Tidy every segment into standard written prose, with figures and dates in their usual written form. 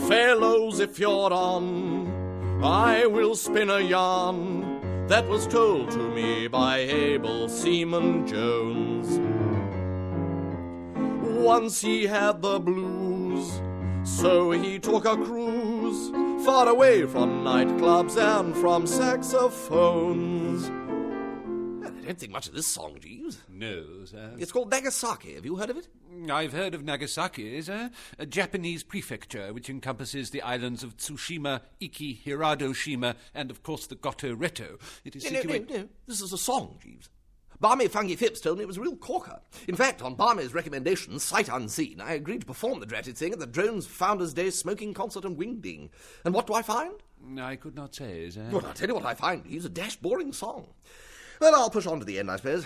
Fellows, if you're on, I will spin a yarn that was told to me by Abel Seaman Jones. Once he had the blues, so he took a cruise far away from nightclubs and from saxophones. I don't think much of this song, Jeeves. No, sir. It's called Nagasaki. Have you heard of it? I've heard of Nagasaki, sir. A Japanese prefecture which encompasses the islands of Tsushima, Iki, Hiradoshima, and, of course, the Goto Reto. It is situated... No. This is a song, Jeeves. Barmy Funky Phipps told me it was a real corker. In fact, on Barmy's recommendation, sight unseen, I agreed to perform the dratted thing at the Drones Founders' Day smoking concert and wingding. And what do I find? I could not say, sir. Well, I'll tell you what I find. It's a dash boring song. Well, I'll push on to the end, I suppose.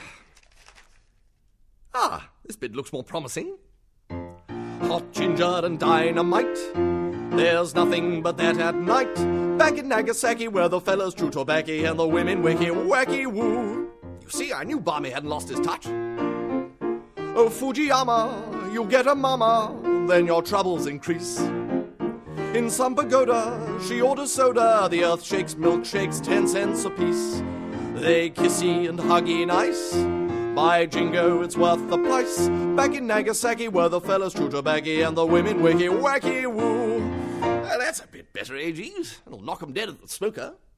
This bit looks more promising. Hot ginger and dynamite, there's nothing but that at night. Back in Nagasaki, where the fellas chew tobacco and the women wacky wacky woo. You see, I knew Barmy hadn't lost his touch. Oh, Fujiyama, you get a mama, then your troubles increase. In some pagoda, she orders soda, the earth shakes milkshakes 10 cents apiece. They kissy and huggy nice. By jingo, it's worth the price. Back in Nagasaki, where the fellas chew tobacco and the women wacky wacky woo. Well, that's a bit better, eh, Jeeves? It'll knock 'em dead at the smoker.